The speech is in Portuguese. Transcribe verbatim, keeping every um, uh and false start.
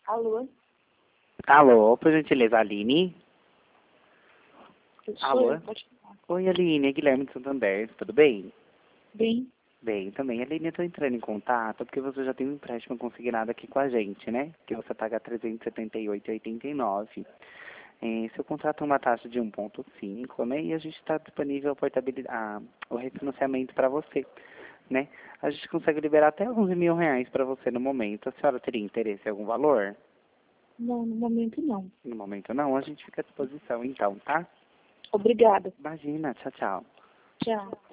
Alô? Alô, por gentileza, Aline? Eu sou Alô? eu, pode falar. Oi, Aline, é Guilherme de Santander, tudo bem? Bem, Bem, também. Aline, eu tô entrando em contato porque você já tem um empréstimo consignado aqui com a gente, né? Que você paga trezentos e setenta e oito reais e oitenta e nove centavos. É, seu contrato é uma taxa de um vírgula cinco, né? E a gente está disponível a portabilidade, a, o refinanciamento para você, né? A gente consegue liberar até onze mil reais para você no momento. A senhora teria interesse em algum valor? não, no momento não. No momento não, a gente fica à disposição então, tá? Obrigada. Imagina, tchau, tchau. Tchau.